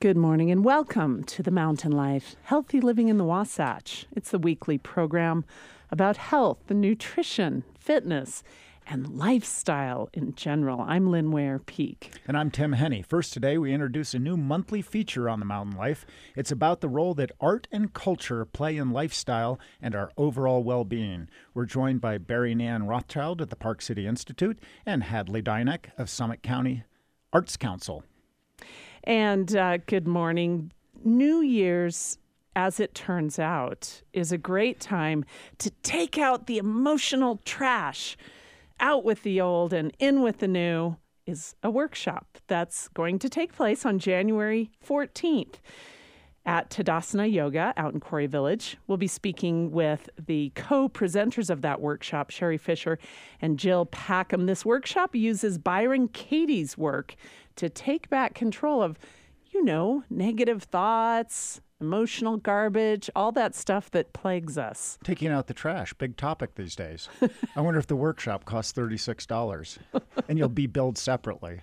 Good morning and welcome to the Mountain Life, Healthy Living in the Wasatch. It's the weekly program about health and nutrition, fitness, and lifestyle in general. I'm Lynn Ware Peak. And I'm Tim Henney. First today, we introduce a new monthly feature on the Mountain Life. It's about the role that art and culture play in lifestyle and our overall well-being. We're joined by Barry Nan Rothschild at the Park City Institute and Hadley Dynak of Summit County Arts Council. And good morning. New Year's, as it turns out, is a great time to take out the emotional trash. Out with the old and in with the new is a workshop that's going to take place on January 14th at Tadasana Yoga out in Quarry Village. We'll be speaking with the co-presenters of that workshop, Sherry Fisher and Jill Packham. This workshop uses Byron Katie's work to take back control of, negative thoughts, emotional garbage, all that stuff that plagues us. Taking out the trash, big topic these days. I wonder if the workshop costs $36 and you'll be billed separately.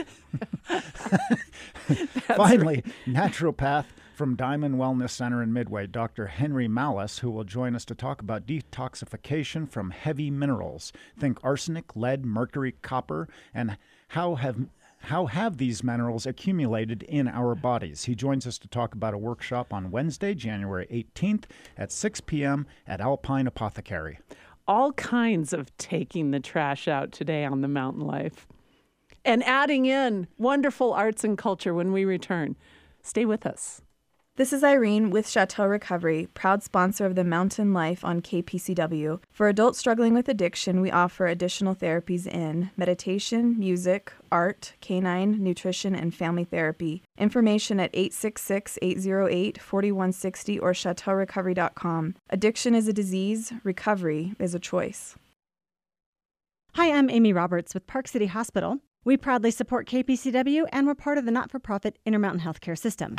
Finally, naturopath from Diamond Wellness Center in Midway, Dr. Henry Malice, who will join us to talk about detoxification from heavy minerals. Think arsenic, lead, mercury, copper, and how have these minerals accumulated in our bodies? He joins us to talk about a workshop on Wednesday, January 18th at 6 p.m. at Alpine Apothecary. All kinds of taking the trash out today on the Mountain Life. And adding in wonderful arts and culture when we return. Stay with us. This is Irene with Chateau Recovery, proud sponsor of the Mountain Life on KPCW. For adults struggling with addiction, we offer additional therapies in meditation, music, art, canine, nutrition, and family therapy. Information at 866-808-4160 or chateaurecovery.com. Addiction is a disease. Recovery is a choice. Hi, I'm Amy Roberts with Park City Hospital. We proudly support KPCW, and we're part of the not-for-profit Intermountain Healthcare System.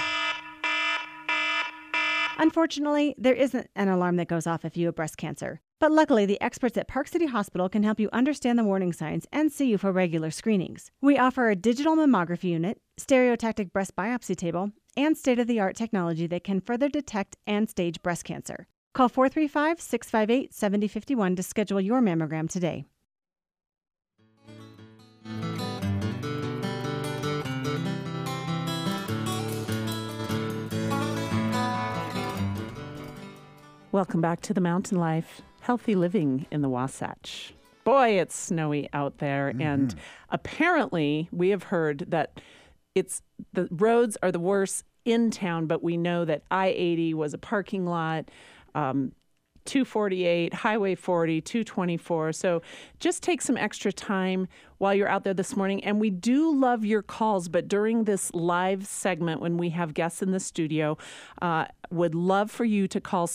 Unfortunately, there isn't an alarm that goes off if you have breast cancer. But luckily, the experts at Park City Hospital can help you understand the warning signs and see you for regular screenings. We offer a digital mammography unit, stereotactic breast biopsy table, and state-of-the-art technology that can further detect and stage breast cancer. Call 435-658-7051 to schedule your mammogram today. Welcome back to the Mountain Life, Healthy Living in the Wasatch. Boy, it's snowy out there, and apparently we have heard that the roads are the worst in town, but we know that I-80 was a parking lot, 248, Highway 40, 224. So just take some extra time while you're out there this morning. And we do love your calls, but during this live segment when we have guests in the studio, would love for you to call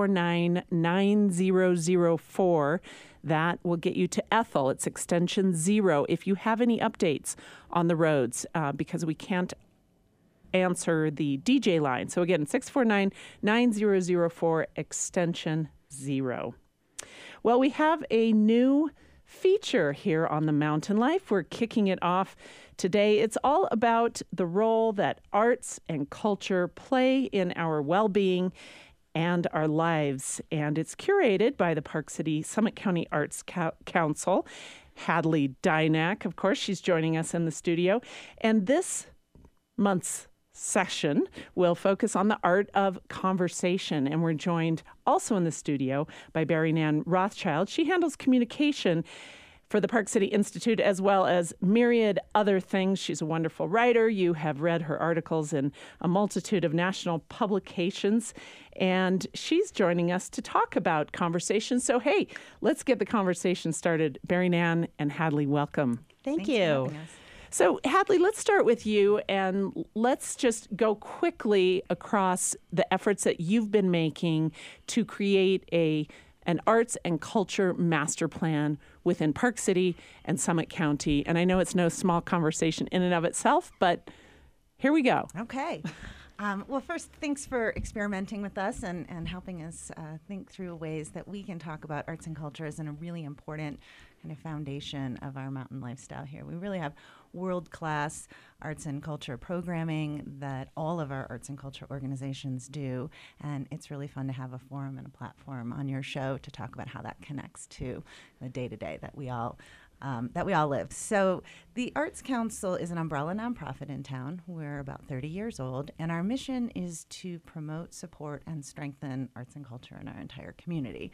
649-9004. That will get you to Ethel. It's extension 0 if you have any updates on the roads, because we can't answer the DJ line. So again, 649-9004, extension 0. Well, we have a new feature here on the Mountain Life. We're kicking it off today. It's all about the role that arts and culture play in our well-being and our lives. And it's curated by the Park City Summit County Arts Council. Hadley Dynak, of course, she's joining us in the studio. And this month's session will focus on the art of conversation. And we're joined also in the studio by Barry Nan Rothschild. She handles communication for the Park City Institute as well as myriad other things. She's a wonderful writer. You have read her articles in a multitude of national publications. And she's joining us to talk about conversation. So, hey, let's get the conversation started. Barry Nan and Hadley, welcome. Thank you. So, Hadley, let's start with you, and let's just go quickly across the efforts that you've been making to create an arts and culture master plan within Park City and Summit County. And I know it's no small conversation in and of itself, but here we go. Okay. Well, first, thanks for experimenting with us and helping us think through ways that we can talk about arts and culture as a really important kind of foundation of our mountain lifestyle here. We really have world-class arts and culture programming that all of our arts and culture organizations do, and it's really fun to have a forum and a platform on your show to talk about how that connects to the day-to-day that we all live. So the Arts Council is an umbrella nonprofit in town. We're about 30 years old, and our mission is to promote, support, and strengthen arts and culture in our entire community.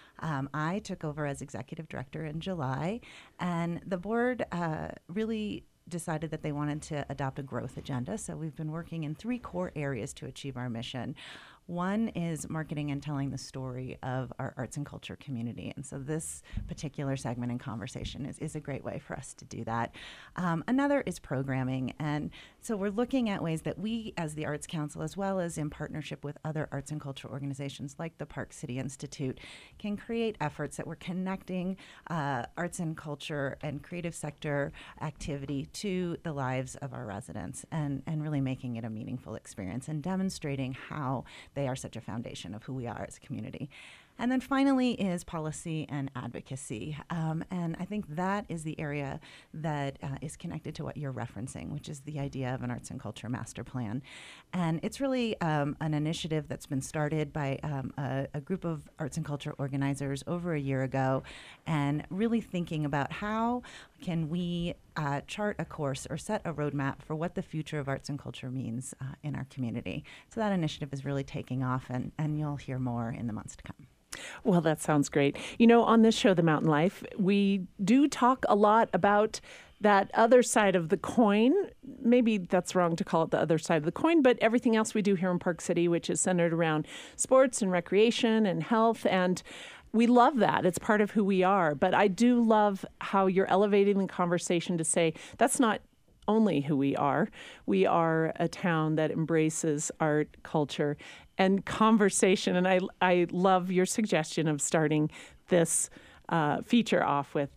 I took over as executive director in July, and the board really decided that they wanted to adopt a growth agenda. So we've been working in 3 core areas to achieve our mission. One is marketing and telling the story of our arts and culture community. And so this particular segment and conversation is a great way for us to do that. Another is programming. And so we're looking at ways that we, as the Arts Council, as well as in partnership with other arts and culture organizations like the Park City Institute, can create efforts that we're connecting arts and culture and creative sector activity to the lives of our residents and really making it a meaningful experience and demonstrating how they are such a foundation of who we are as a community. And then finally is policy and advocacy. And I think that is the area that is connected to what you're referencing, which is the idea of an arts and culture master plan. And it's really an initiative that's been started by a group of arts and culture organizers over a year ago, and really thinking about how can we chart a course or set a roadmap for what the future of arts and culture means in our community. So that initiative is really taking off, and you'll hear more in the months to come. Well, that sounds great. You know, on this show, The Mountain Life, we do talk a lot about that other side of the coin. Maybe that's wrong to call it the other side of the coin, but everything else we do here in Park City, which is centered around sports and recreation and health, and we love that. It's part of who we are. But I do love how you're elevating the conversation to say that's not only who we are. We are a town that embraces art, culture, and conversation. And I love your suggestion of starting this feature off with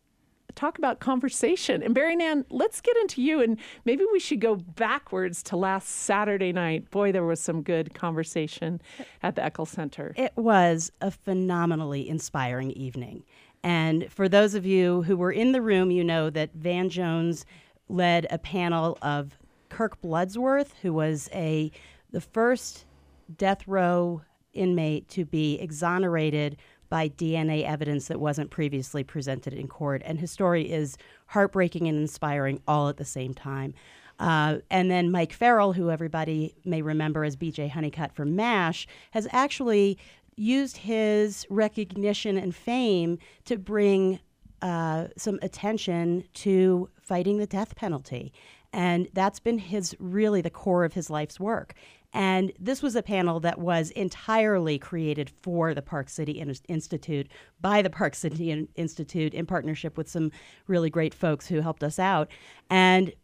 talk about conversation. And Barry Nan, let's get into you. And maybe we should go backwards to last Saturday night. Boy, there was some good conversation at the Eccles Center. It was a phenomenally inspiring evening. And for those of you who were in the room, you know that Van Jones led a panel of Kirk Bloodsworth, who was the first death row inmate to be exonerated by DNA evidence that wasn't previously presented in court. And his story is heartbreaking and inspiring all at the same time. And then Mike Farrell, who everybody may remember as BJ Honeycutt from MASH, has actually used his recognition and fame to bring some attention to fighting the death penalty. And that's been really the core of his life's work. And this was a panel that was entirely created for the Park City Institute, by the Park City Institute, in partnership with some really great folks who helped us out. And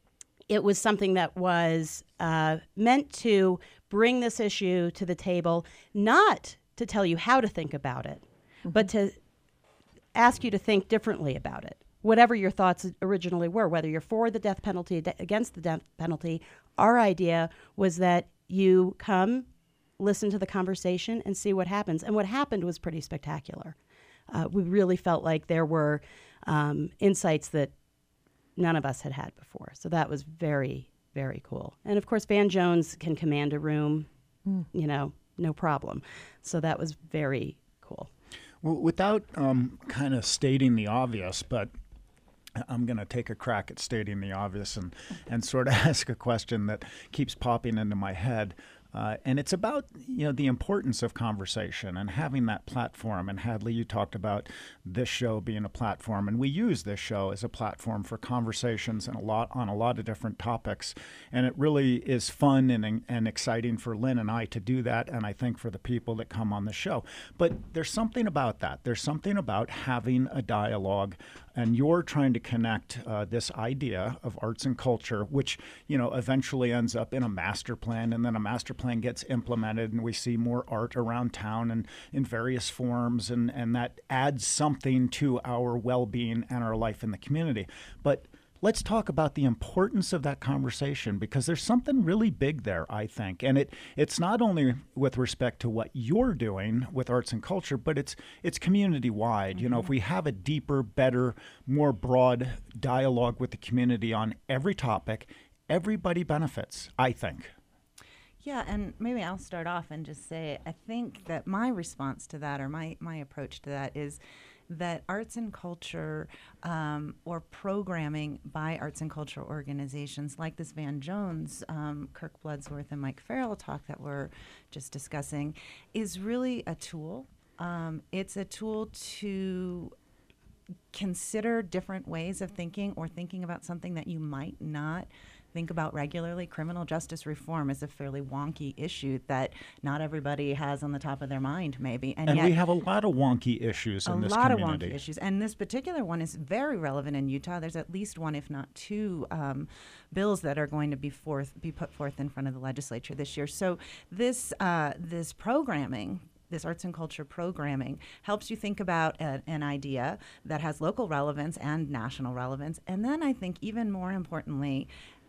it was something that was meant to bring this issue to the table, not to tell you how to think about it, but to ask you to think differently about it. Whatever your thoughts originally were, whether you're for the death penalty, against the death penalty, our idea was that you come, listen to the conversation, and see what happens. And what happened was pretty spectacular. We really felt like there were insights that none of us had had before. So that was very, very cool. And of course, Van Jones can command a room, no problem. So that was very cool. Well, without kind of stating the obvious, but I'm going to take a crack at stating the obvious and sort of ask a question that keeps popping into my head. And it's about, the importance of conversation and having that platform. And Hadley, you talked about this show being a platform, and we use this show as a platform for conversations and on a lot of different topics. And it really is fun and exciting for Lynn and I to do that, and I think for the people that come on the show. But there's something about that. There's something about having a dialogue, and you're trying to connect this idea of arts and culture, which, eventually ends up in a master plan, and then a master plan gets implemented, and we see more art around town and in various forms, and that adds something to our well-being and our life in the community. But let's talk about the importance of that conversation, because there's something really big there, I think. And it's not only with respect to what you're doing with arts and culture, but it's community-wide. You know, if we have a deeper, better, more broad dialogue with the community on every topic, everybody benefits, I think. Yeah, and maybe I'll start off and just say I think that my response to that, or my approach to that, is that arts and culture or programming by arts and culture organizations like this Van Jones, Kirk Bloodsworth, and Mike Farrell talk that we're just discussing is really a tool. It's a tool to consider different ways of thinking or thinking about something that you might not think about regularly. Criminal justice reform is a fairly wonky issue that not everybody has on the top of their mind, maybe. And yet we have a lot of wonky issues in this community. A lot of wonky issues. And this particular one is very relevant in Utah. There's at least one, if not two, bills that are going to be put forth in front of the legislature this year. So this programming, this arts and culture programming, helps you think about an idea that has local relevance and national relevance. And then I think even more importantly,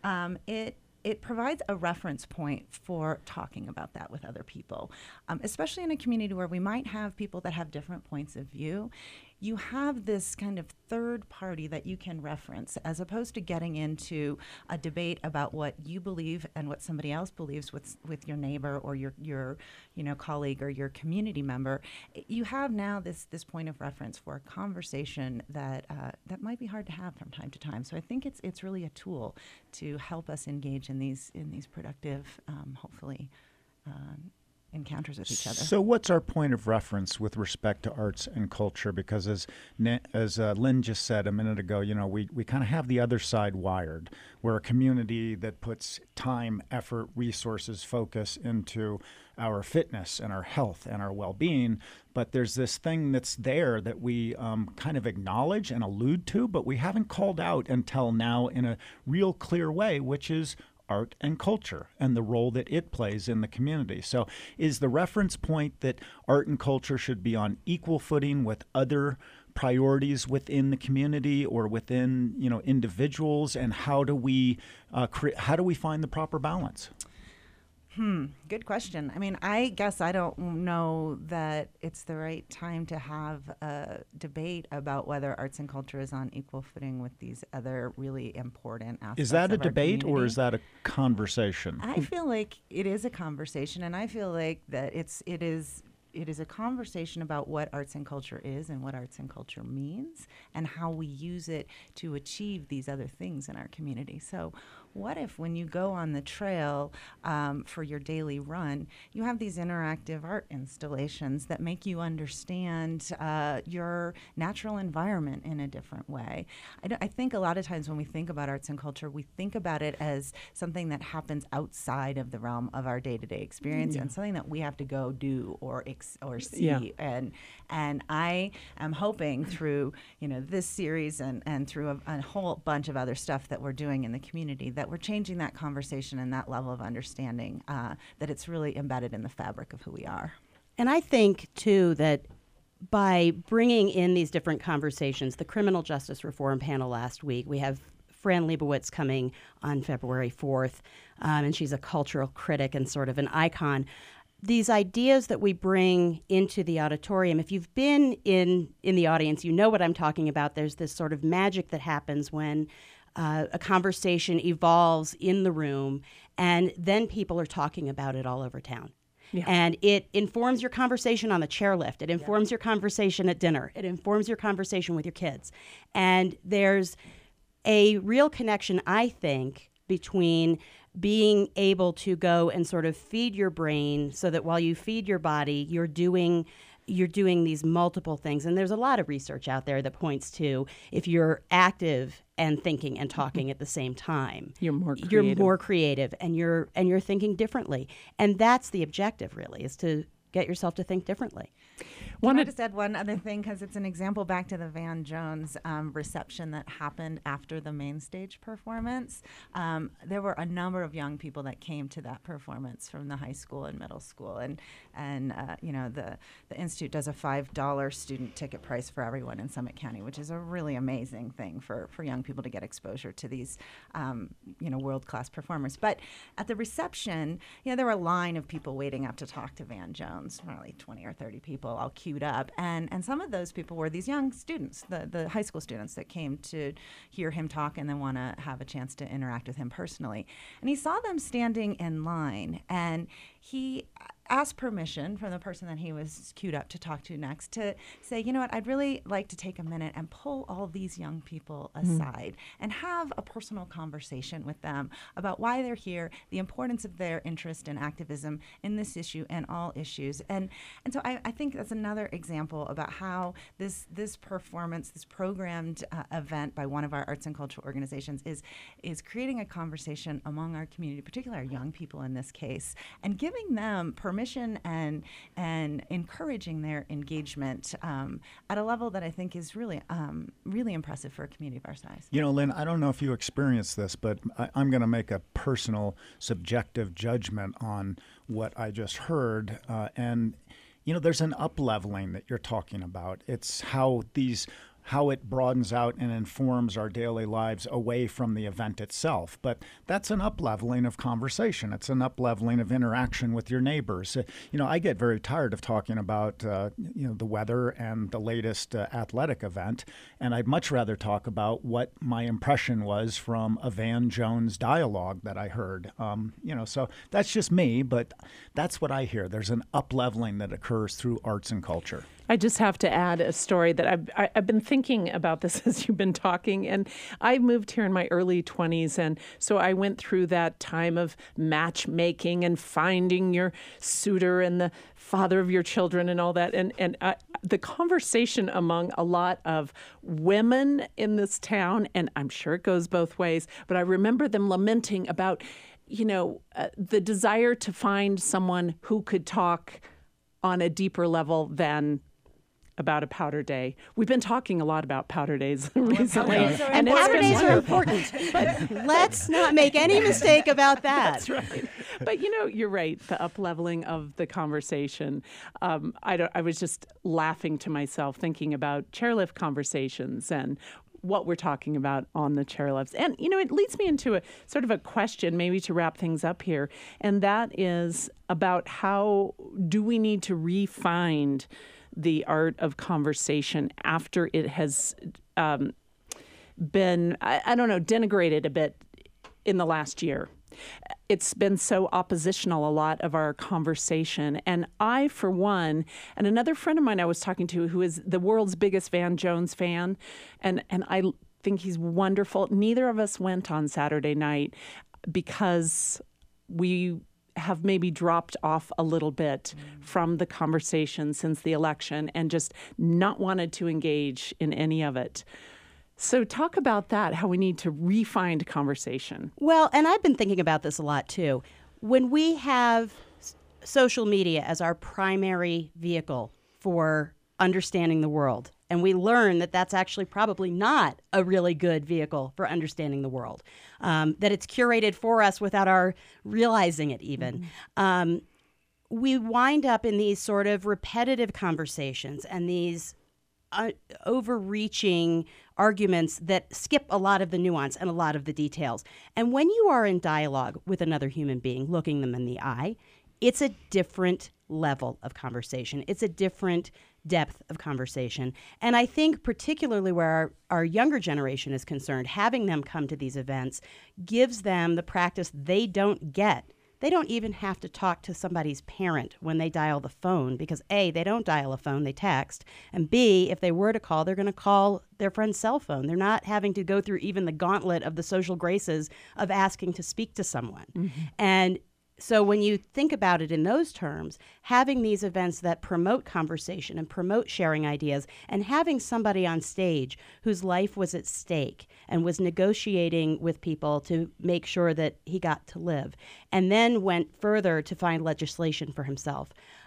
it provides a reference point for talking about that with other people, especially in a community where we might have people that have different points of view. You have this kind of third party that you can reference, as opposed to getting into a debate about what you believe and what somebody else believes with your neighbor or your colleague or your community member. You have now this point of reference for a conversation that might be hard to have from time to time. So I think it's really a tool to help us engage in these productive, hopefully, encounters with each other. So what's our point of reference with respect to arts and culture? Because as Lynn just said a minute ago, we kind of have the other side wired. We're a community that puts time, effort, resources, focus into our fitness and our health and our well-being. But there's this thing that's there that we kind of acknowledge and allude to, but we haven't called out until now in a real clear way, which is art and culture and the role that it plays in the community. So is the reference point that art and culture should be on equal footing with other priorities within the community or within individuals, and how do we find the proper balance? Good question. I mean, I guess I don't know that it's the right time to have a debate about whether arts and culture is on equal footing with these other really important aspects. Is that a debate community. Or is that a conversation? I feel like it is a conversation, and I feel like that it is a conversation about what arts and culture is and what arts and culture means and how we use it to achieve these other things in our community. So what if when you go on the trail for your daily run, you have these interactive art installations that make you understand your natural environment in a different way? I think a lot of times when we think about arts and culture, we think about it as something that happens outside of the realm of our day-to-day experience and something that we have to go do or see. Yeah. And I am hoping through this series and through a whole bunch of other stuff that we're doing in the community that we're changing that conversation and that level of understanding, that it's really embedded in the fabric of who we are. And I think, too, that by bringing in these different conversations, the criminal justice reform panel last week, we have Fran Lebowitz coming on February 4th, and she's a cultural critic and sort of an icon. These ideas that we bring into the auditorium, if you've been in the audience, you know what I'm talking about. There's this sort of magic that happens when a conversation evolves in the room, and then people are talking about it all over town. Yeah. And it informs your conversation on the chairlift. It informs your conversation at dinner. It informs your conversation with your kids. And there's a real connection, I think, between being able to go and sort of feed your brain so that while you feed your body, you're doing these multiple things. And there's a lot of research out there that points to if you're active and thinking and talking at the same time, you're more creative and you're thinking differently. And that's the objective, really, is to get yourself to think differently. Can I just add one other thing, because it's an example back to the Van Jones reception that happened after the main stage performance. There were a number of young people that came to that performance from the high school and middle school, and the Institute does a $5 student ticket price for everyone in Summit County, which is a really amazing thing for young people to get exposure to these world-class performers. But at the reception, there were a line of people waiting up to talk to Van Jones, probably 20 or 30 people all queued up. And some of those people were these young students, the high school students that came to hear him talk and then want to have a chance to interact with him personally. And he saw them standing in line, and he asked permission from the person that he was queued up to talk to next to say, you know what, I'd really like to take a minute and pull all these young people aside and have a personal conversation with them about why they're here, the importance of their interest and activism in this issue and all issues. And so I think that's another example about how this performance, this programmed event by one of our arts and cultural organizations is creating a conversation among our community, particularly our young people in this case, and giving them permission and encouraging their engagement at a level that I think is really really impressive for a community of our size. Lynn, I don't know if you experienced this, but I'm going to make a personal subjective judgment on what I just heard. And there's an up-leveling that you're talking about. It's how it broadens out and informs our daily lives away from the event itself. But that's an up-leveling of conversation. It's an up-leveling of interaction with your neighbors. I get very tired of talking about, the weather and the latest athletic event, and I'd much rather talk about what my impression was from a Van Jones dialogue that I heard. So that's just me, but that's what I hear. There's an up-leveling that occurs through arts and culture. I just have to add a story that I've been thinking about this as you've been talking. And I moved here in my early 20s. And so I went through that time of matchmaking and finding your suitor and the father of your children and all that. And the conversation among a lot of women in this town, and I'm sure it goes both ways, but I remember them lamenting about, the desire to find someone who could talk on a deeper level than about a powder day. We've been talking a lot about powder days recently. And powder days are important, but let's not make any mistake about that. That's right. But you're right, the up-leveling of the conversation. I was just laughing to myself thinking about chairlift conversations and what we're talking about on the chairlifts. And, it leads me into a sort of a question, maybe to wrap things up here, and that is about how do we need to re-find the art of conversation after it has been, denigrated a bit in the last year. It's been so oppositional, a lot of our conversation. And I, for one, and another friend of mine I was talking to who is the world's biggest Van Jones fan, and I think he's wonderful. Neither of us went on Saturday night because we have maybe dropped off a little bit from the conversation since the election and just not wanted to engage in any of it. So talk about that, how we need to re-find conversation. Well, and I've been thinking about this a lot too. When we have social media as our primary vehicle for understanding the world, and we learn that that's actually probably not a really good vehicle for understanding the world, that it's curated for us without our realizing it even. We wind up in these sort of repetitive conversations and these overreaching arguments that skip a lot of the nuance and a lot of the details. And when you are in dialogue with another human being, looking them in the eye, it's a different level of conversation. It's a different depth of conversation. And I think particularly where our younger generation is concerned, having them come to these events gives them the practice they don't get. They don't even have to talk to somebody's parent when they dial the phone because A, they don't dial a phone, they text. And B, if they were to call, they're going to call their friend's cell phone. They're not having to go through even the gauntlet of the social graces of asking to speak to someone. And so when you think about it in those terms, having these events that promote conversation and promote sharing ideas and having somebody on stage whose life was at stake and was negotiating with people to make sure that he got to live and then went further to find legislation for himself,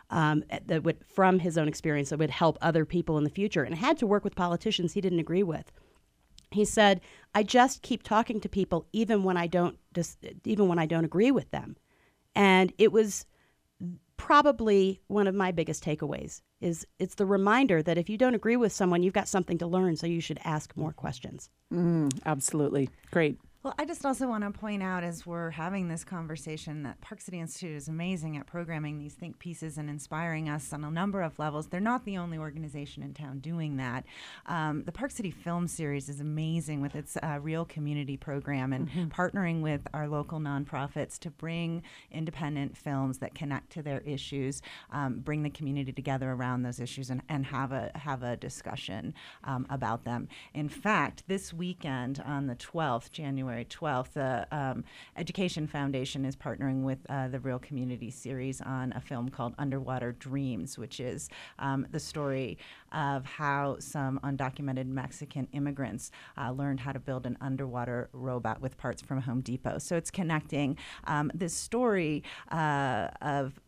that would, from his own experience, that would help other people in the future, and had to work with politicians he didn't agree with. He said, "I just keep talking to people even when I don't agree with them," and it was probably one of my biggest takeaways. It's the reminder that if you don't agree with someone, you've got something to learn, so you should ask more questions. Absolutely. Great. Well, I just also want to point out, as we're having this conversation, that Park City Institute is amazing at programming these think pieces and inspiring us on a number of levels. They're not the only organization in town doing that. The Park City Film Series is amazing with its real community program and partnering with our local nonprofits to bring independent films that connect to their issues, bring the community together around those issues, and have a discussion about them. In fact, this weekend on the 12th, January 12th, the Education Foundation is partnering with the Real Community series on a film called Underwater Dreams, which is the story of how some undocumented Mexican immigrants learned how to build an underwater robot with parts from Home Depot. So it's connecting this story of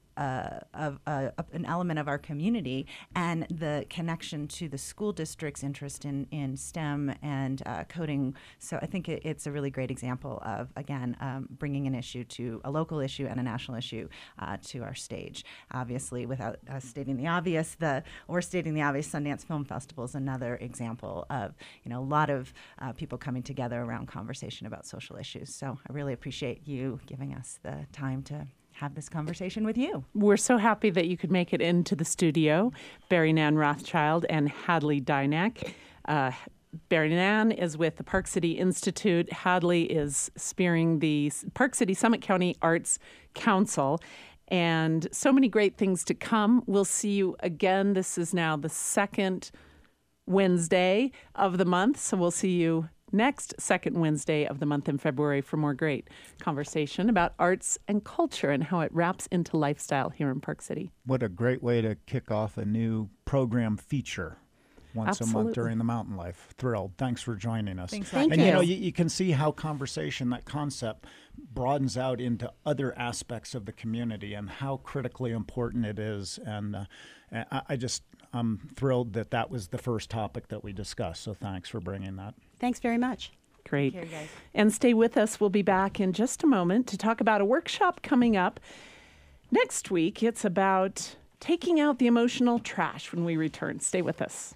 an element of our community and the connection to the school district's interest in STEM and coding. So I think it's a really great example of, again, bringing an issue to a local issue and a national issue to our stage. Obviously, without stating the obvious, Sundance Film Festival is another example of a lot of people coming together around conversation about social issues. So I really appreciate you giving us the time to have this conversation with you. We're so happy that you could make it into the studio, Barry Nan Rothschild and Hadley Dynack. Barry Nan is with the Park City Institute. Hadley is spearheading the Park City Summit County Arts Council. And so many great things to come. We'll see you again. This is now the second Wednesday of the month, so we'll see you next second Wednesday of the month in February for more great conversation about arts and culture and how it wraps into lifestyle here in Park City. What a great way to kick off a new program feature once a month during the Mountain Life. Thrilled. Thanks for joining us. Thank you. you. You can see how conversation, that concept, broadens out into other aspects of the community and how critically important it is. And I'm thrilled that was the first topic that we discussed. So thanks for bringing that. Thanks very much. Great. Take care, guys. And stay with us. We'll be back in just a moment to talk about a workshop coming up next week. It's about taking out the emotional trash when we return. Stay with us.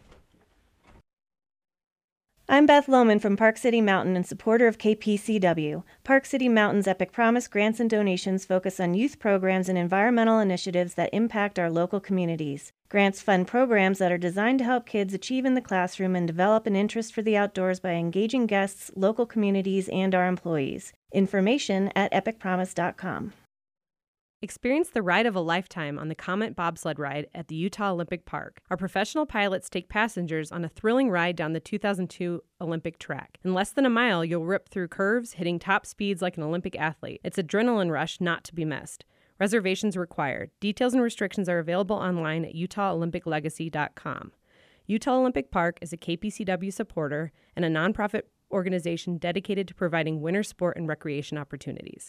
I'm Beth Lohman from Park City Mountain and supporter of KPCW. Park City Mountain's Epic Promise grants and donations focus on youth programs and environmental initiatives that impact our local communities. Grants fund programs that are designed to help kids achieve in the classroom and develop an interest for the outdoors by engaging guests, local communities, and our employees. Information at epicpromise.com. Experience the ride of a lifetime on the Comet Bobsled Ride at the Utah Olympic Park. Our professional pilots take passengers on a thrilling ride down the 2002 Olympic track. In less than a mile, you'll rip through curves, hitting top speeds like an Olympic athlete. It's adrenaline rush not to be missed. Reservations required. Details and restrictions are available online at UtahOlympicLegacy.com. Utah Olympic Park is a KPCW supporter and a nonprofit organization dedicated to providing winter sport and recreation opportunities.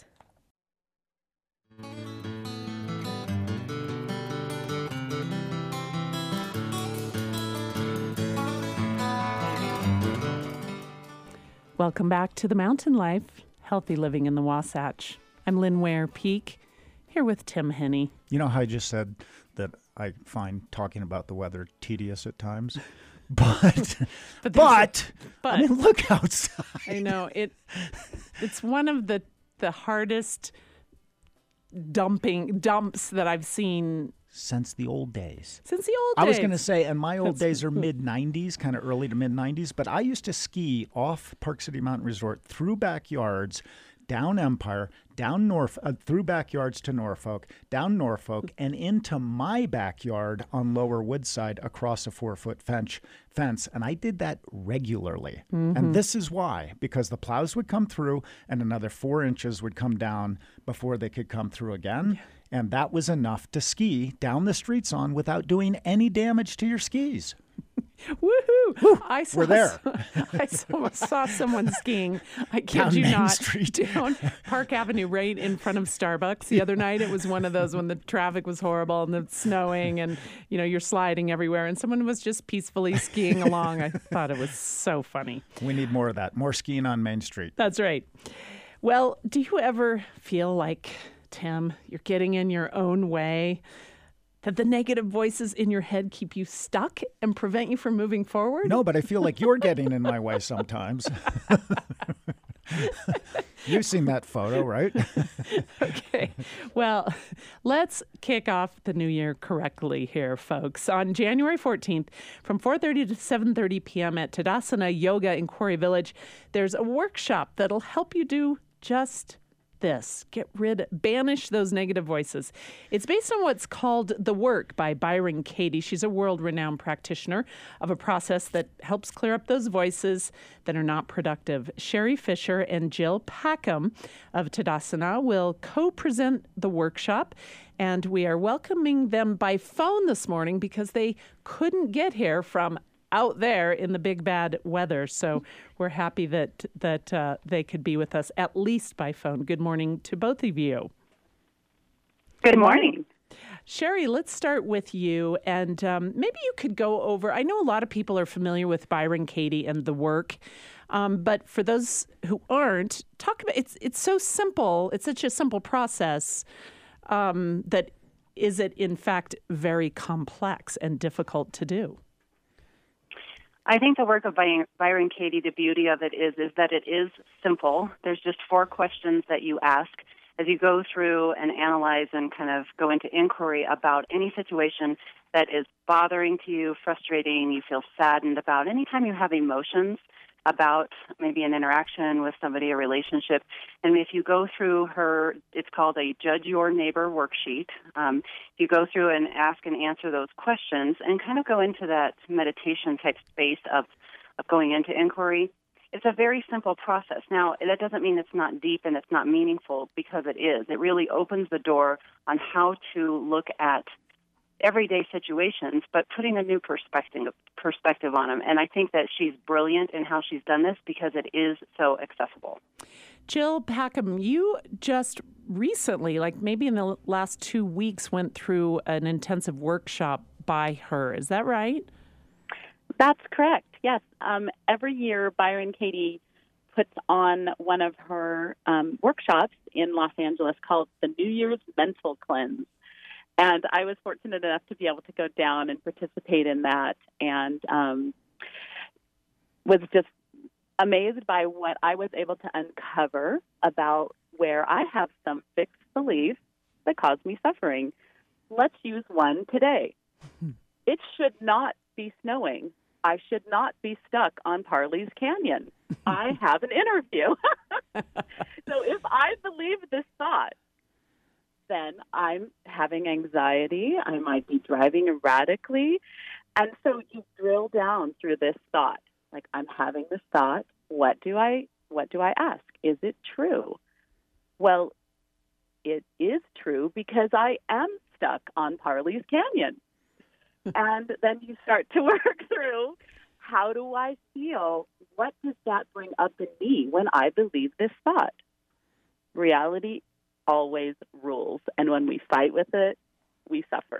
Welcome back to the Mountain Life, Healthy Living in the Wasatch. I'm Lynn Ware Peak, here with Tim Henney. You know how I just said that I find talking about the weather tedious at times? But I mean, look outside. I know it's one of the hardest dumps that I've seen since the old days. I was going to say, and my old days are mid-90s, kind of early to mid-90s, but I used to ski off Park City Mountain Resort through backyards, down Empire, down through backyards to Norfolk, down Norfolk, and into my backyard on Lower Woodside across a 4-foot fence. And I did that regularly. And this is why, because the plows would come through and another 4 inches would come down before they could come through again. And that was enough to ski down the streets on without doing any damage to your skis. Woohoo! We're there. Saw someone skiing. I kid Down you Main not. Street. Down Park Avenue, right in front of Starbucks. The other night, it was one of those when the traffic was horrible and it's snowing and you're sliding everywhere, and someone was just peacefully skiing along. I thought it was so funny. We need more of that. More skiing on Main Street. That's right. Well, do you ever feel like, Tim, you're getting in your own way? That the negative voices in your head keep you stuck and prevent you from moving forward? No, but I feel like you're getting in my way sometimes. You've seen that photo, right? Okay. Well, let's kick off the new year correctly here, folks. On January 14th, from 4:30 to 7:30 p.m. at Tadasana Yoga in Quarry Village, there's a workshop that'll help you do just this. Banish those negative voices. It's based on what's called The Work by Byron Katie. She's a world-renowned practitioner of a process that helps clear up those voices that are not productive. Sherry Fisher and Jill Packham of Tadasana will co-present the workshop, and we are welcoming them by phone this morning because they couldn't get here from out there in the big bad weather. So we're happy that they could be with us at least by phone. Good morning to both of you. Good morning. Sherry, let's start with you. And maybe you could go over, I know a lot of people are familiar with Byron Katie and The Work. But for those who aren't, talk about, it's so simple. It's such a simple process that is it in fact very complex and difficult to do? I think the work of Byron Katie, the beauty of it is that it is simple. There's just 4 questions that you ask as you go through and analyze and kind of go into inquiry about any situation that is bothering to you, frustrating, you feel saddened about. Anytime you have emotions about maybe an interaction with somebody, a relationship, and if you go through her, it's called a Judge Your Neighbor worksheet. You go through and ask and answer those questions and kind of go into that meditation type space of going into inquiry. It's a very simple process. Now, that doesn't mean it's not deep and it's not meaningful, because it is. It really opens the door on how to look at everyday situations, but putting a new perspective on them. And I think that she's brilliant in how she's done this because it is so accessible. Jill Packham, you just recently, like maybe in the last 2 weeks, went through an intensive workshop by her. Is that right? That's correct, yes. Every year, Byron Katie puts on one of her workshops in Los Angeles called the New Year's Mental Cleanse. And I was fortunate enough to be able to go down and participate in that, and was just amazed by what I was able to uncover about where I have some fixed beliefs that cause me suffering. Let's use one today. It should not be snowing. I should not be stuck on Parley's Canyon. I have an interview. So if I believe this thought, then I'm having anxiety. I might be driving erratically. And so you drill down through this thought. Like, I'm having this thought. What do I ask? Is it true? Well, it is true because I am stuck on Parley's Canyon. And then you start to work through, how do I feel? What does that bring up in me when I believe this thought? Reality always rules. And when we fight with it, we suffer.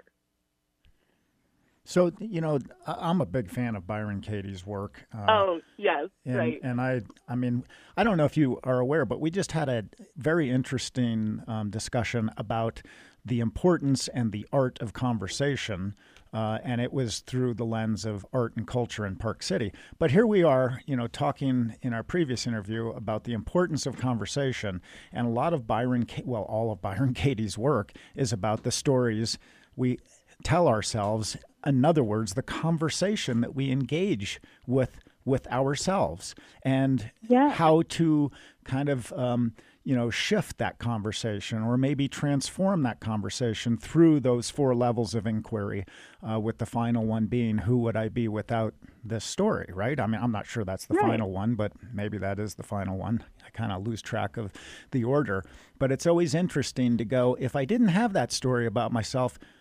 So, I'm a big fan of Byron Katie's work. Oh, yes, right. And I mean, I don't know if you are aware, but we just had a very interesting discussion about the importance and the art of conversation. And it was through the lens of art and culture in Park City. But here we are, talking in our previous interview about the importance of conversation. And a lot of all of Byron Katie's work is about the stories we tell ourselves. In other words, the conversation that we engage with ourselves, and how to kind of shift that conversation, or maybe transform that conversation through those 4 levels of inquiry, with the final one being, who would I be without this story, right? I mean, I'm not sure that's the final one, but maybe that is the final one. I kind of lose track of the order. But it's always interesting to go, if I didn't have that story about myself,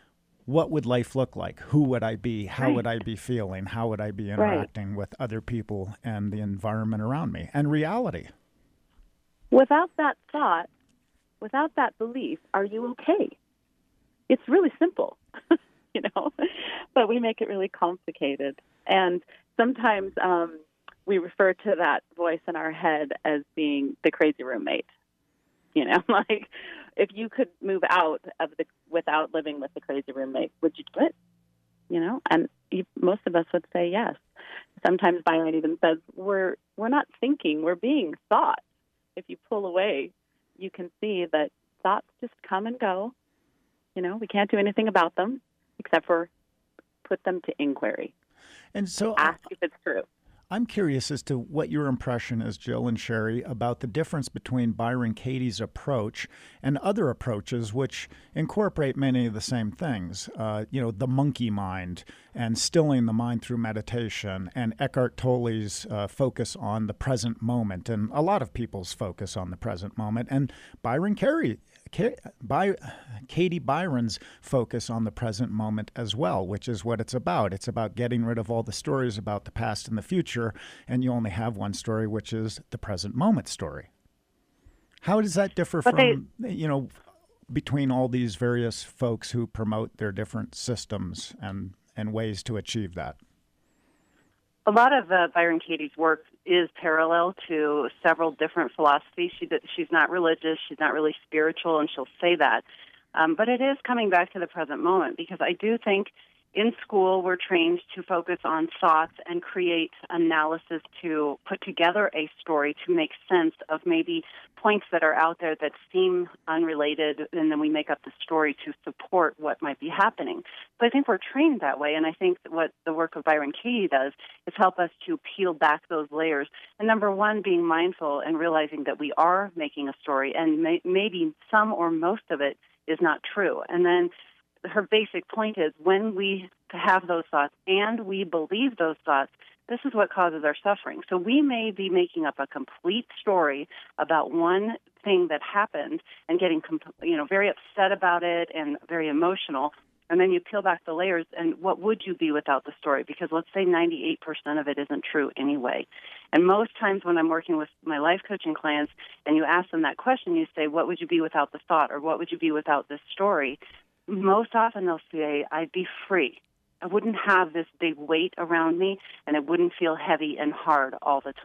what would life look like? Who would I be? How would I be feeling? How would I be interacting with other people and the environment around me and reality? Without that thought, without that belief, are you okay? It's really simple, but we make it really complicated. And sometimes we refer to that voice in our head as being the crazy roommate. Like if you could move out of without living with the crazy roommate, would you do it? And most of us would say yes. Sometimes Byron even says we're not thinking, we're being thought. If you pull away, you can see that thoughts just come and go. We can't do anything about them except for put them to inquiry. And so ask if it's true. I'm curious as to what your impression is, Jill and Sherry, about the difference between Byron Katie's approach and other approaches which incorporate many of the same things. The monkey mind and stilling the mind through meditation, and Eckhart Tolle's focus on the present moment, and a lot of people's focus on the present moment, and Katie Byron's focus on the present moment as well, which is what it's about. It's about getting rid of all the stories about the past and the future, and you only have one story, which is the present moment story. How does that differ from, between all these various folks who promote their different systems and ways to achieve that? A lot of Byron Katie's work is parallel to several different philosophies. She's not religious, she's not really spiritual, and she'll say that. But it is coming back to the present moment, because I do think in school we're trained to focus on thoughts and create analysis to put together a story to make sense of maybe points that are out there that seem unrelated, and then we make up the story to support what might be happening. So I think we're trained that way, and I think that what the work of Byron Katie does is help us to peel back those layers. And number one, being mindful and realizing that we are making a story, and maybe some or most of it is not true. And then her basic point is when we have those thoughts and we believe those thoughts, this is what causes our suffering. So we may be making up a complete story about one thing that happened and getting very upset about it and very emotional. And then you peel back the layers, and what would you be without the story? Because let's say 98% of it isn't true anyway. And most times when I'm working with my life coaching clients and you ask them that question, you say, what would you be without the thought, or what would you be without this story? Most often they'll say, I'd be free. I wouldn't have this big weight around me, and it wouldn't feel heavy and hard all the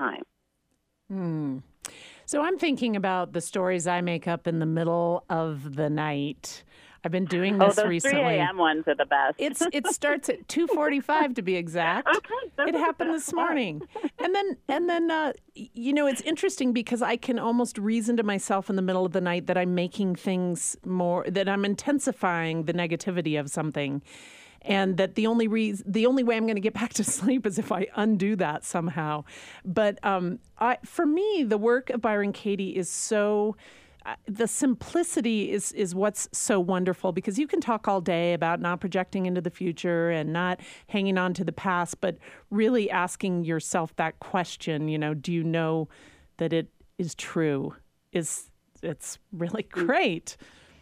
time. So I'm thinking about the stories I make up in the middle of the night. I've been doing this those recently. 3 a.m. ones are the best. It starts at 2:45 to be exact. Okay, it happened this morning, and then it's interesting because I can almost reason to myself in the middle of the night that I'm making things more, that I'm intensifying the negativity of something, and that the only way I'm going to get back to sleep is if I undo that somehow. But for me, the work of Byron Katie is so. The simplicity is what's so wonderful, because you can talk all day about not projecting into the future and not hanging on to the past, but really asking yourself that question, do you know that it is true? It's really great.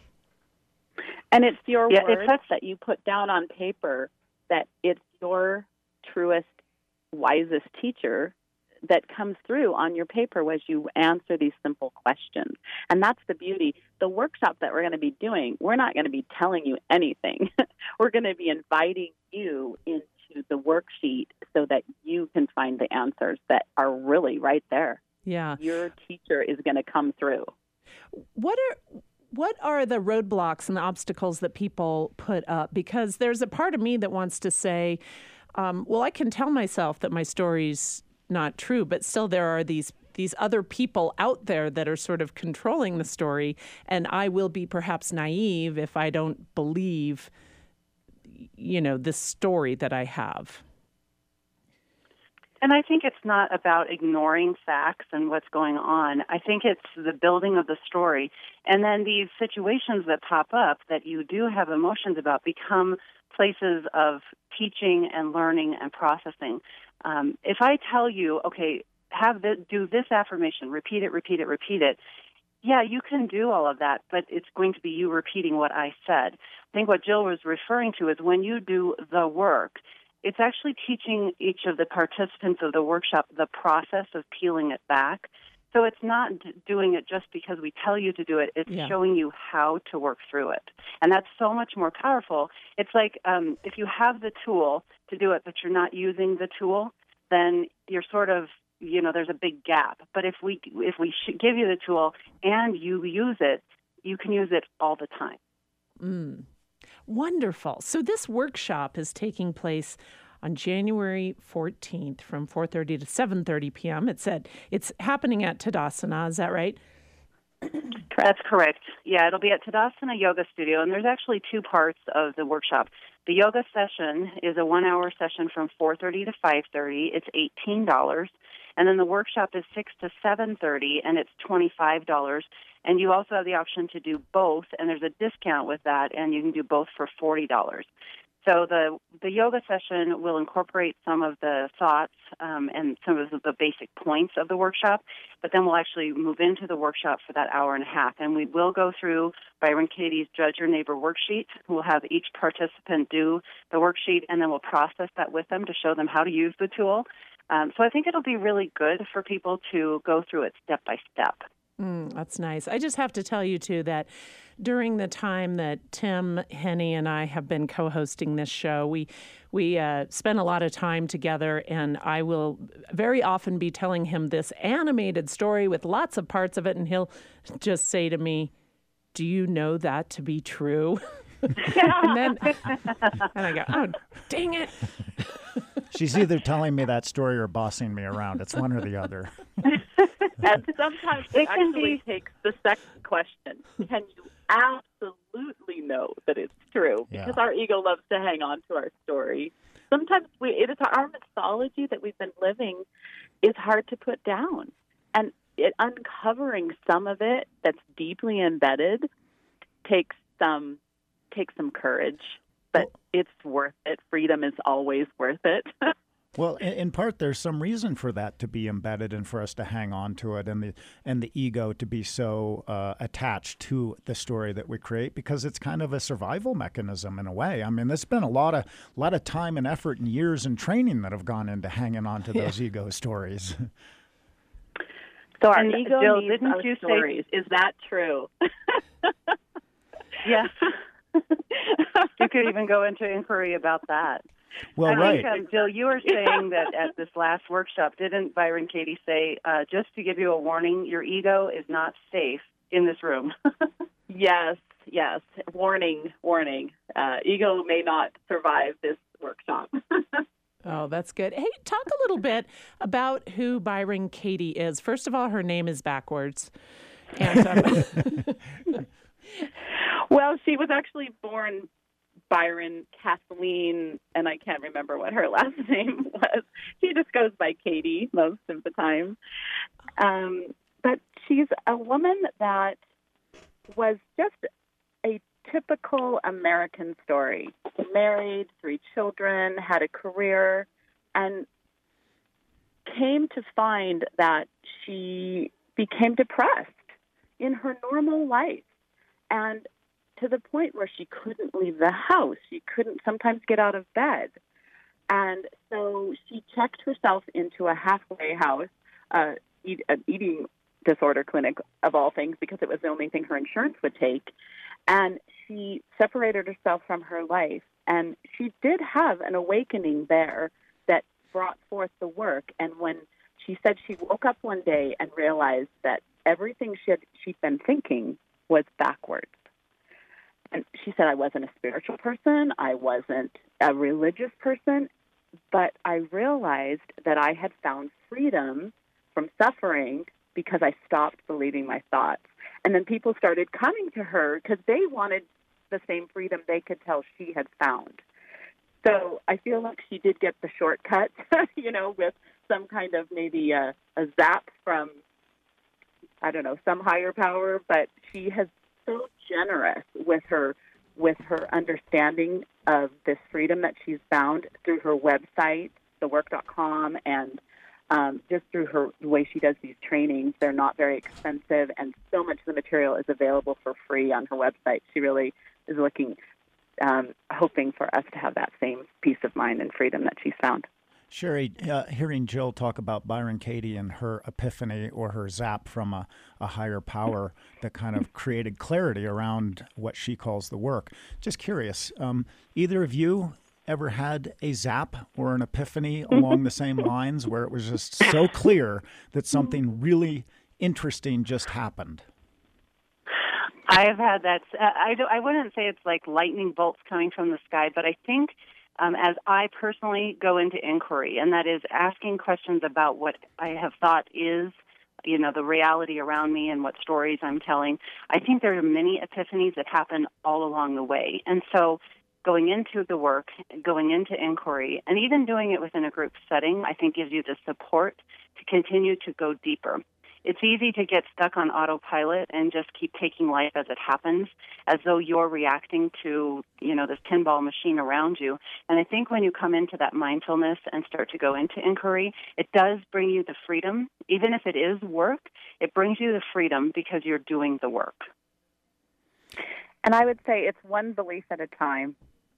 And it's your words that you put down on paper, that it's your truest, wisest teacher that comes through on your paper as you answer these simple questions. And that's the beauty. The workshop that we're going to be doing, we're not going to be telling you anything. We're going to be inviting you into the worksheet so that you can find the answers that are really right there. Yeah. Your teacher is going to come through. What are the roadblocks and the obstacles that people put up? Because there's a part of me that wants to say, I can tell myself that my story's not true, but still there are these other people out there that are sort of controlling the story, and I will be perhaps naive if I don't believe, this story that I have. And I think it's not about ignoring facts and what's going on. I think it's the building of the story. And then these situations that pop up that you do have emotions about become places of teaching and learning and processing. If I tell you, okay, do this affirmation, repeat it, Yeah, you can do all of that, but it's going to be you repeating what I said. I think what Jill was referring to is when you do the work, it's actually teaching each of the participants of the workshop the process of peeling it back. So it's not doing it just because we tell you to do it. It's showing you how to work through it. And that's so much more powerful. It's like if you have the tool to do it, but you're not using the tool, then you're sort of, there's a big gap. But if we give you the tool and you use it, you can use it all the time. Wonderful. So this workshop is taking place on January 14th from 4:30 to 7:30 p.m. It said it's happening at Tadasana. Is that right? That's correct. Yeah, it'll be at Tadasana Yoga Studio, and there's actually two parts of the workshop. The yoga session is a 1-hour session from 4:30 to 5:30. It's $18. And then the workshop is 6 to 7:30, and it's $25. And you also have the option to do both, and there's a discount with that, and you can do both for $40. So the yoga session will incorporate some of the thoughts and some of the basic points of the workshop, but then we'll actually move into the workshop for that hour and a half. And we will go through Byron Katie's Judge Your Neighbor worksheet. We'll have each participant do the worksheet, and then we'll process that with them to show them how to use the tool. So I think it'll be really good for people to go through it step by step. That's nice. I just have to tell you, too, that during the time that Tim Henney and I have been co-hosting this show, we spent a lot of time together, and I will very often be telling him this animated story with lots of parts of it, and he'll just say to me, "Do you know that to be true?" and I go, "Oh, dang it." She's either telling me that story or bossing me around. It's one or the other. And sometimes it actually takes the second question. Can you absolutely know that it's true? Because our ego loves to hang on to our story. Sometimes it is our mythology that we've been living is hard to put down. And uncovering some of it that's deeply embedded takes some courage. But it's worth it. Freedom is always worth it. Well, in part, there's some reason for that to be embedded and for us to hang on to it, and the ego to be so attached to the story that we create, because it's kind of a survival mechanism in a way. I mean, there's been a lot of time and effort and years and training that have gone into hanging on to those ego stories. So our ego Jill, needs our stories. Is that true? Yes. You could even go into inquiry about that. Well, I think, Jill, you were saying that at this last workshop, didn't Byron Katie say, just to give you a warning, your ego is not safe in this room? Yes. Warning. Ego may not survive this workshop. Oh, that's good. Hey, talk a little bit about who Byron Katie is. First of all, her name is backwards. And, well, she was actually born Byron Kathleen, and I can't remember what her last name was. She just goes by Katie most of the time. But she's a woman that was just a typical American story. Married, 3 children, had a career, and came to find that she became depressed in her normal life. And to the point where she couldn't leave the house. She couldn't sometimes get out of bed. And so she checked herself into a halfway house, an eating disorder clinic of all things, because it was the only thing her insurance would take. And she separated herself from her life. And she did have an awakening there that brought forth the work. And when she said she woke up one day and realized that everything she'd been thinking was backwards. And she said, I wasn't a spiritual person, I wasn't a religious person, but I realized that I had found freedom from suffering because I stopped believing my thoughts. And then people started coming to her because they wanted the same freedom they could tell she had found. So I feel like she did get the shortcut, with some kind of maybe a zap from, I don't know, some higher power, but she has so generous with her understanding of this freedom that she's found through her website, thework.com, and just through the way she does these trainings. They're not very expensive, and so much of the material is available for free on her website. She really is hoping for us to have that same peace of mind and freedom that she's found. Sherry, hearing Jill talk about Byron Katie and her epiphany or her zap from a higher power that kind of created clarity around what she calls the work. Just curious, either of you ever had a zap or an epiphany along the same lines where it was just so clear that something really interesting just happened? I've had that. I wouldn't say it's like lightning bolts coming from the sky, but I think as I personally go into inquiry, and that is asking questions about what I have thought is, the reality around me and what stories I'm telling, I think there are many epiphanies that happen all along the way. And so going into the work, going into inquiry, and even doing it within a group setting, I think gives you the support to continue to go deeper. It's easy to get stuck on autopilot and just keep taking life as it happens, as though you're reacting to, this pinball machine around you. And I think when you come into that mindfulness and start to go into inquiry, it does bring you the freedom. Even if it is work, it brings you the freedom because you're doing the work. And I would say it's one belief at a time.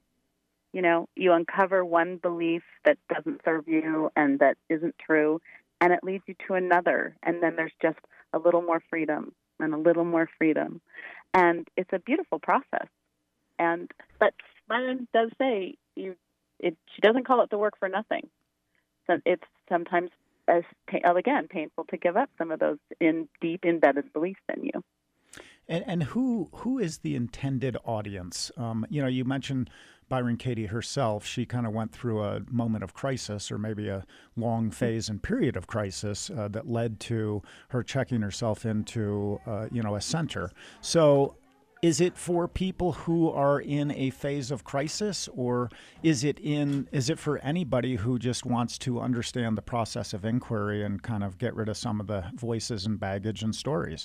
You uncover one belief that doesn't serve you and that isn't true, and it leads you to another. And then there's just a little more freedom and a little more freedom. And it's a beautiful process. But Byron does say she doesn't call it the work for nothing. So it's sometimes, again, painful to give up some of those deep embedded beliefs in you. And who is the intended audience? You mentioned Byron Katie herself. She kind of went through a moment of crisis, or maybe a long phase and period of crisis that led to her checking herself into, a center. So is it for people who are in a phase of crisis, or is it for anybody who just wants to understand the process of inquiry and kind of get rid of some of the voices and baggage and stories?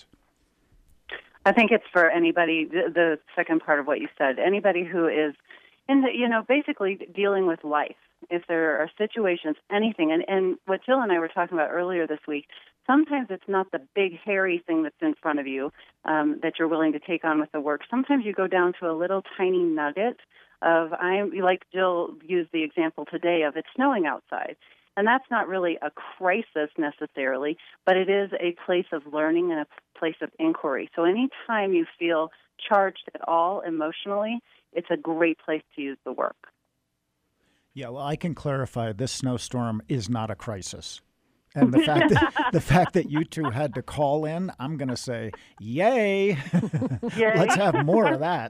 I think it's for anybody, the second part of what you said, anybody who is basically dealing with life. If there are situations, anything, and what Jill and I were talking about earlier this week, sometimes it's not the big, hairy thing that's in front of you that you're willing to take on with the work. Sometimes you go down to a little tiny nugget of, like Jill used the example today of it's snowing outside. And that's not really a crisis necessarily, but it is a place of learning and a place of inquiry. So anytime you feel charged at all emotionally, it's a great place to use the work. Yeah, well, I can clarify this snowstorm is not a crisis. And the fact that you two had to call in, I'm going to say, yay. Yay. Let's have more of that.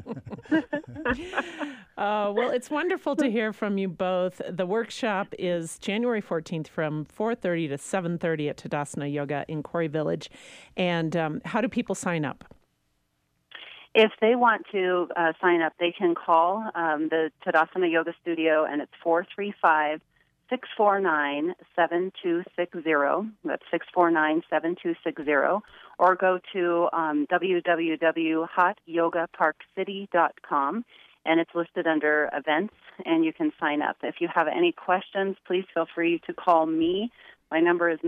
Well, it's wonderful to hear from you both. The workshop is January 14th from 4:30 to 7:30 at Tadasana Yoga in Quarry Village. And how do people sign up? If they want to sign up, they can call the Tadasana Yoga Studio, and it's 435-649-7260. That's 649-7260. Or go to www.hotyogaparkcity.com, and it's listed under events, and you can sign up. If you have any questions, please feel free to call me. My number is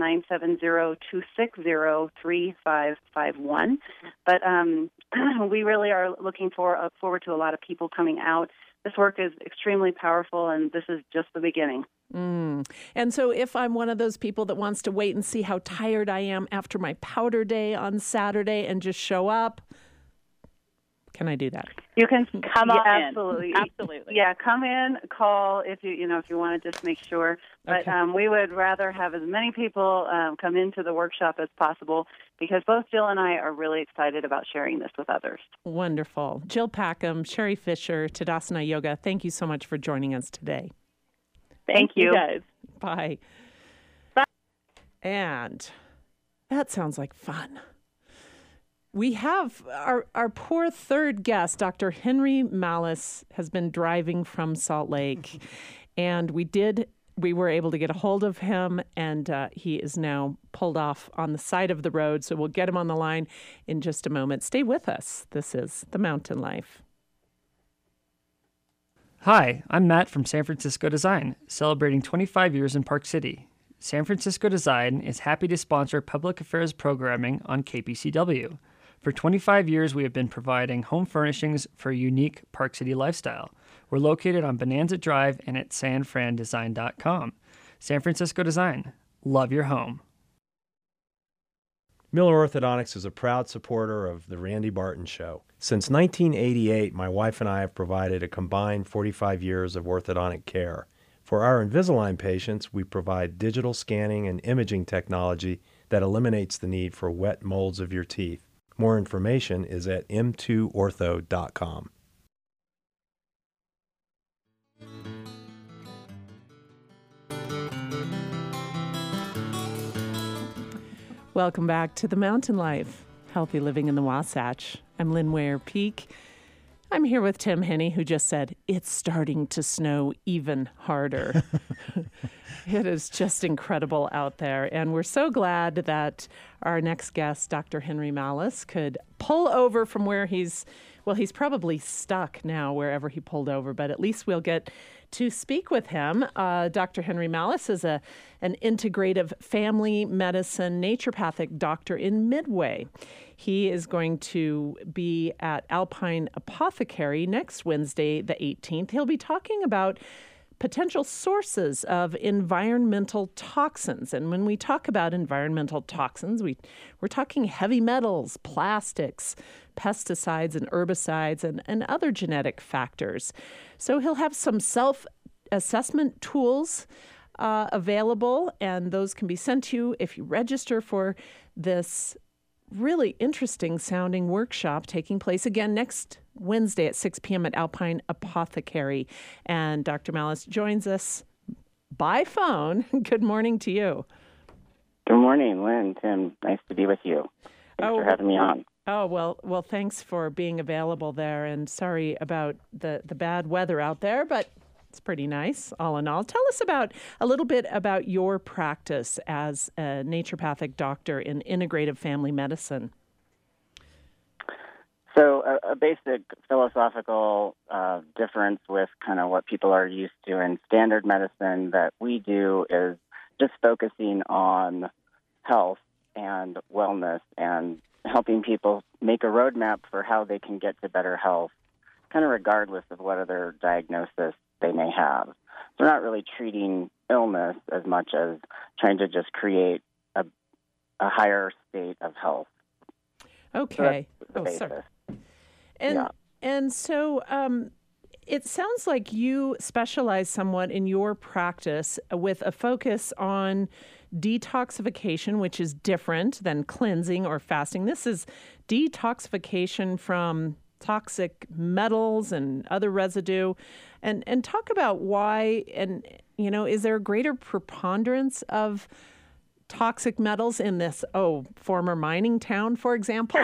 970-260-3551. But we really are looking forward to a lot of people coming out. This work is extremely powerful, and this is just the beginning. And so if I'm one of those people that wants to wait and see how tired I am after my powder day on Saturday and just show up, can I do that? You can come on absolutely. in. Absolutely. Yeah, come in, call if you want to just make sure. But Okay. We would rather have as many people come into the workshop as possible, because both Jill and I are really excited about sharing this with others. Wonderful. Jill Packham, Sherry Fisher, Tadasana Yoga, thank you so much for joining us today. Thank you guys. Bye. Bye. And that sounds like fun. We have our poor third guest, Dr. Henry Malice, has been driving from Salt Lake, and we were able to get a hold of him, and he is now pulled off on the side of the road, so we'll get him on the line in just a moment. Stay with us. This is The Mountain Life. Hi, I'm Matt from San Francisco Design, celebrating 25 years in Park City. San Francisco Design is happy to sponsor public affairs programming on KPCW. For 25 years, we have been providing home furnishings for a unique Park City lifestyle. We're located on Bonanza Drive and at sanfrandesign.com. San Francisco Design. Love your home. Miller Orthodontics is a proud supporter of The Randy Barton Show. Since 1988, my wife and I have provided a combined 45 years of orthodontic care. For our Invisalign patients, we provide digital scanning and imaging technology that eliminates the need for wet molds of your teeth. More information is at m2ortho.com. Welcome back to The Mountain Life, Healthy Living in the Wasatch. I'm Lynn Ware-Peak. I'm here with Tim Henney, who just said, it's starting to snow even harder. It is just incredible out there. And we're so glad that our next guest, Dr. Henry Malice, could pull over from where he's probably stuck now wherever he pulled over, but at least we'll get to speak with him. Dr. Henry Malice is an integrative family medicine naturopathic doctor in Midway. He is going to be at Alpine Apothecary next Wednesday, the 18th. He'll be talking about potential sources of environmental toxins. And when we talk about environmental toxins, we're talking heavy metals, plastics, pesticides and herbicides, and other genetic factors. So he'll have some self-assessment tools available, and those can be sent to you if you register for this really interesting sounding workshop taking place again next Wednesday at 6 p.m. at Alpine Apothecary. And Dr. Malice joins us by phone. Good morning to you. Good morning, Lynn. Tim, nice to be with you. Thanks for having me on. Oh, well, thanks for being available there. And sorry about the bad weather out there, but it's pretty nice, all in all. Tell us a little bit about your practice as a naturopathic doctor in integrative family medicine. So a basic philosophical difference with kind of what people are used to in standard medicine that we do is just focusing on health and wellness and helping people make a roadmap for how they can get to better health, kind of regardless of what other diagnosis they may have. So we're not really treating illness as much as trying to just create a higher state of health. Okay. So sorry. And so it sounds like you specialize somewhat in your practice with a focus on detoxification, which is different than cleansing or fasting. This is detoxification from toxic metals and other residue. And talk about why, and, is there a greater preponderance of toxic metals in this, former mining town, for example?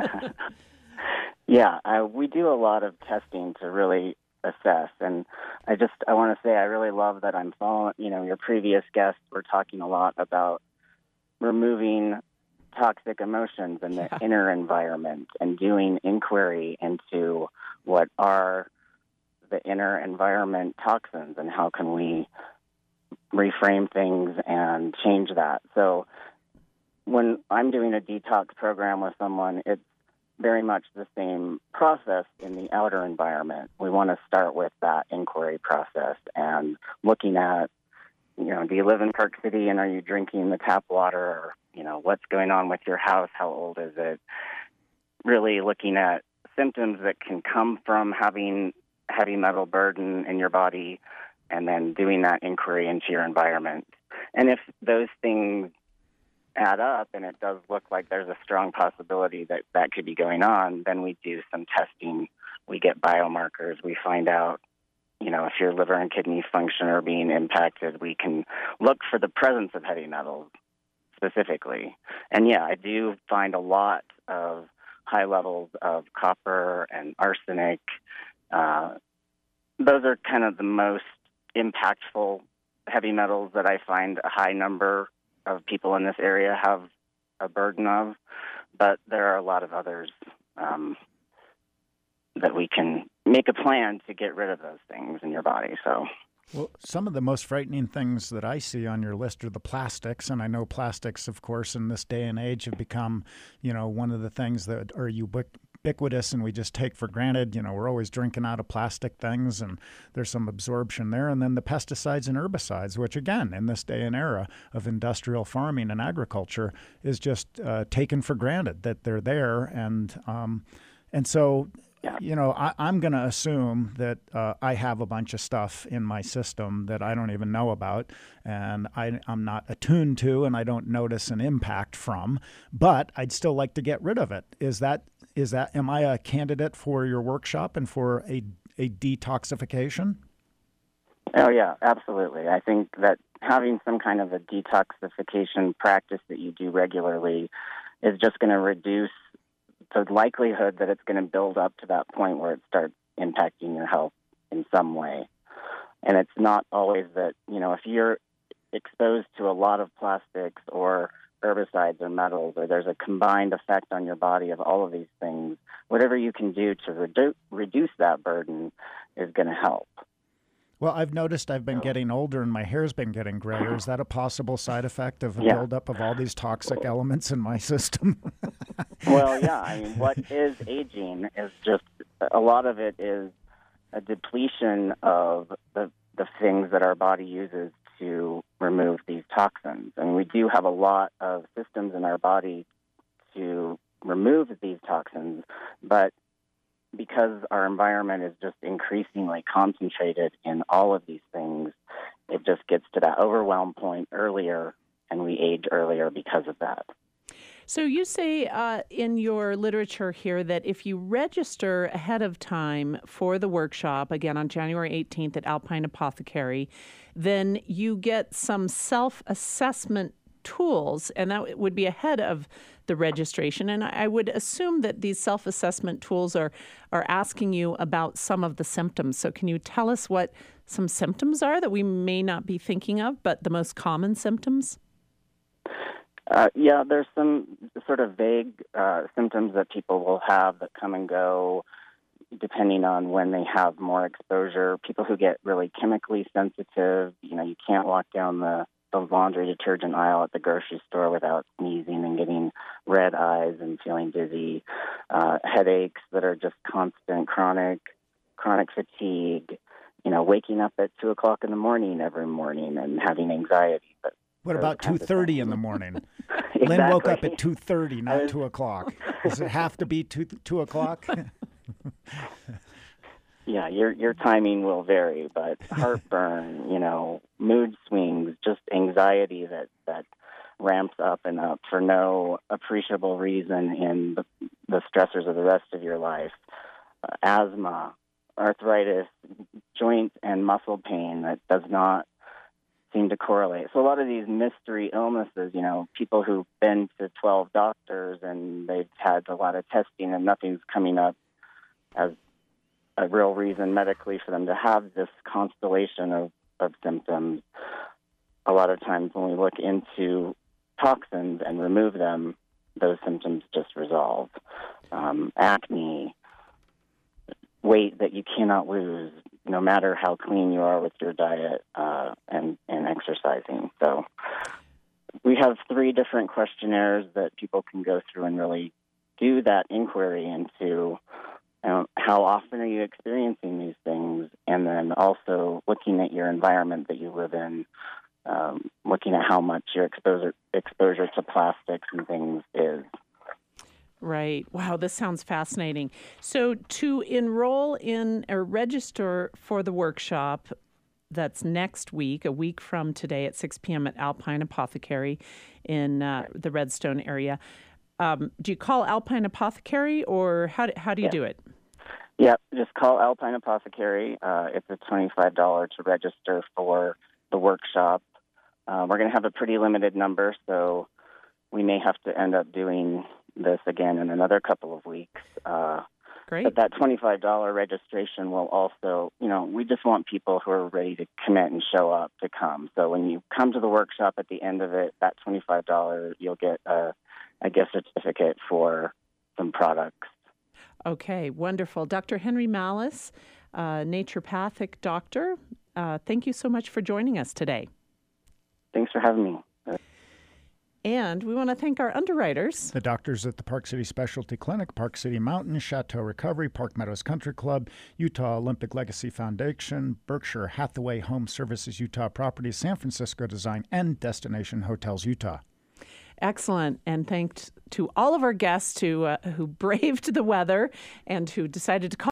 Yeah, we do a lot of testing to really assess. And I want to say I really love that I'm following, your previous guests were talking a lot about removing toxic emotions in the inner environment and doing inquiry into what are the inner environment toxins and how can we reframe things and change that. So when I'm doing a detox program with someone, it's very much the same process in the outer environment. We want to start with that inquiry process and looking at, do you live in Park City and are you drinking the tap water? Or, what's going on with your house? How old is it? Really looking at symptoms that can come from having heavy metal burden in your body and then doing that inquiry into your environment. And if those things add up and it does look like there's a strong possibility that that could be going on, then we do some testing. We get biomarkers. We find out, if your liver and kidney function are being impacted, we can look for the presence of heavy metals specifically. And yeah, I do find a lot of high levels of copper and arsenic. Those are kind of the most impactful heavy metals that I find a high number of people in this area have a burden of, but there are a lot of others that we can make a plan to get rid of those things in your body. So Well, some of the most frightening things that I see on your list are the plastics. And I know plastics, of course, in this day and age have become, one of the things that are ubiquitous and we just take for granted. We're always drinking out of plastic things and there's some absorption there. And then the pesticides and herbicides, which again, in this day and era of industrial farming and agriculture is just taken for granted that they're there. And so, I'm going to assume that I have a bunch of stuff in my system that I don't even know about and I'm not attuned to and I don't notice an impact from, but I'd still like to get rid of it. Am I a candidate for your workshop and for a detoxification? Oh, yeah, absolutely. I think that having some kind of a detoxification practice that you do regularly is just going to reduce the likelihood that it's going to build up to that point where it starts impacting your health in some way. And it's not always that, if you're exposed to a lot of plastics or herbicides or metals, or there's a combined effect on your body of all of these things, whatever you can do to reduce that burden is going to help. Well, I've noticed I've been getting older and my hair's been getting grayer. Is that a possible side effect of a buildup of all these toxic elements in my system? Well, yeah. I mean, what is aging is just a lot of it is a depletion of the things that our body uses to remove these toxins. And we do have a lot of systems in our body to remove these toxins, but because our environment is just increasingly concentrated in all of these things, it just gets to that overwhelm point earlier, and we age earlier because of that. So you say in your literature here that if you register ahead of time for the workshop, again on January 18th at Alpine Apothecary, then you get some self-assessment tools, and that would be ahead of the registration. And I would assume that these self-assessment tools are asking you about some of the symptoms. So can you tell us what some symptoms are that we may not be thinking of, but the most common symptoms? Yeah, there's some sort of vague symptoms that people will have that come and go depending on when they have more exposure. People who get really chemically sensitive, you can't walk down the laundry detergent aisle at the grocery store without sneezing and getting red eyes and feeling dizzy. Headaches that are just constant, chronic fatigue. Waking up at 2 o'clock in the morning every morning and having anxiety. But what about 2:30 in the morning? Exactly. Lynn woke up at 2:30, not 2 o'clock. Does it have to be 2 o'clock? Yeah, your timing will vary, but heartburn, mood swings, just anxiety that ramps up and up for no appreciable reason in the stressors of the rest of your life. Asthma, arthritis, joint and muscle pain that does not seem to correlate. So a lot of these mystery illnesses, people who've been to 12 doctors and they've had a lot of testing and nothing's coming up as a real reason medically for them to have this constellation of symptoms. A lot of times when we look into toxins and remove them, those symptoms just resolve. Acne, weight that you cannot lose, no matter how clean you are with your diet and exercising. So we have 3 different questionnaires that people can go through and really do that inquiry into how often are you experiencing these things, and then also looking at your environment that you live in, looking at how much your exposure to plastics and things is. Right. Wow, this sounds fascinating. So to enroll in or register for the workshop, that's next week, a week from today at 6 p.m. at Alpine Apothecary in the Redstone area. Do you call Alpine Apothecary, or how do you do it? Yeah, just call Alpine Apothecary. It's a $25 to register for the workshop. We're going to have a pretty limited number, so we may have to end up doing this again in another couple of weeks. Great. But that $25 registration will also, we just want people who are ready to commit and show up to come. So when you come to the workshop at the end of it, that $25, you'll get a gift certificate for some products. Okay, wonderful. Dr. Henry Malice, naturopathic doctor, Thank you so much for joining us today. Thanks for having me. And we want to thank our underwriters. The doctors at the Park City Specialty Clinic, Park City Mountain, Chateau Recovery, Park Meadows Country Club, Utah Olympic Legacy Foundation, Berkshire Hathaway Home Services Utah Properties, San Francisco Design, and Destination Hotels Utah. Excellent. And thanks to all of our guests who braved the weather and who decided to call